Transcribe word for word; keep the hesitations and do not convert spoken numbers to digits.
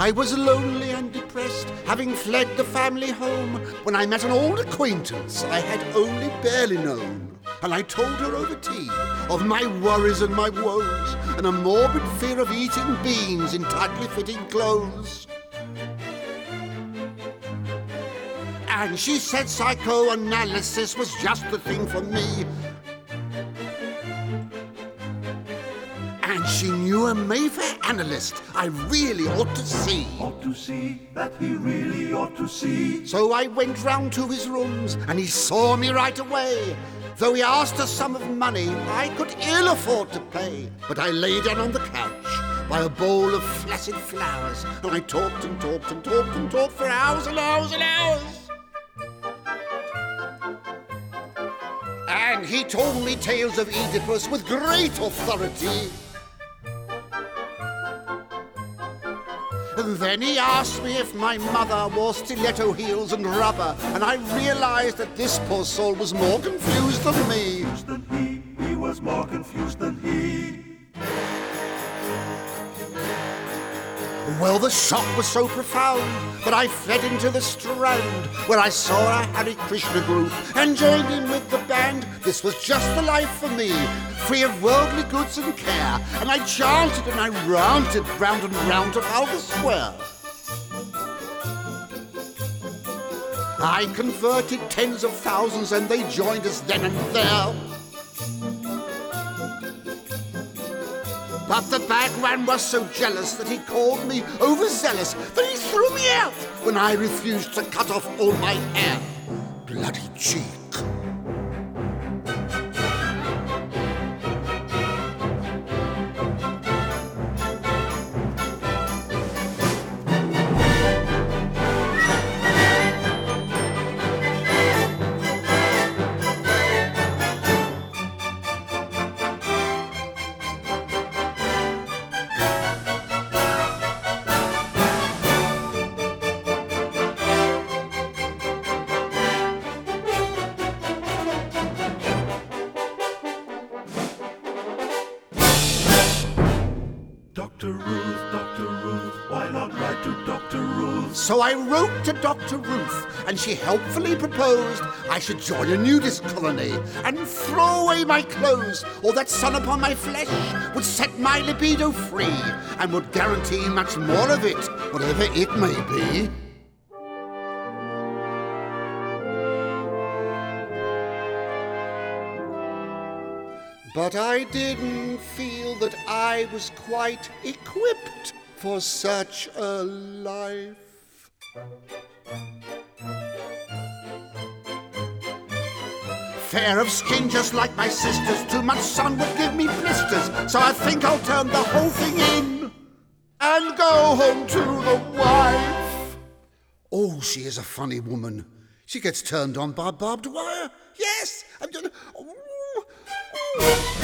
I was lonely and depressed, having fled the family home, when I met an old acquaintance I had only barely known. And I told her over tea of my worries and my woes, and a morbid fear of eating beans in tightly fitting clothes. And she said psychoanalysis was just the thing for me. And she knew a Mayfair analyst I really ought to see. Ought to see, that he really ought to see. So I went round to his rooms, and he saw me right away. Though he asked a sum of money I could ill afford to pay. But I lay down on the couch by a bowl of flaccid flowers, and I talked and talked and talked and talked for hours and hours and hours. And he told me tales of Oedipus with great authority. And then he asked me if my mother wore stiletto heels and rubber, and I realized that this poor soul was more confused than me. Than he, he was more confused than he. Well, the shock was so profound that I fled into the Strand, where I saw a Hare Krishna group and joined in with the band. This was just the life for me, free of worldly goods and care. And I chanted and I ranted round and round Trafalgar Square. I converted tens of thousands, and they joined us then and there. But the bagman was so jealous that he called me overzealous, that he threw me out when I refused to cut off all my hair. Bloody cheek. Doctor Ruth, Doctor Ruth, why not write to Doctor Ruth? So I wrote to Doctor Ruth, and she helpfully proposed I should join a nudist colony and throw away my clothes, or that sun upon my flesh would set my libido free and would guarantee much more of it, whatever it may be. But I didn't feel that I was quite equipped for such a life. Fair of skin just like my sisters, too much sun would give me blisters, so I think I'll turn the whole thing in and go home to the wife. Oh, she is a funny woman. She gets turned on by barbed wire. Yes, I'm doing... Oh.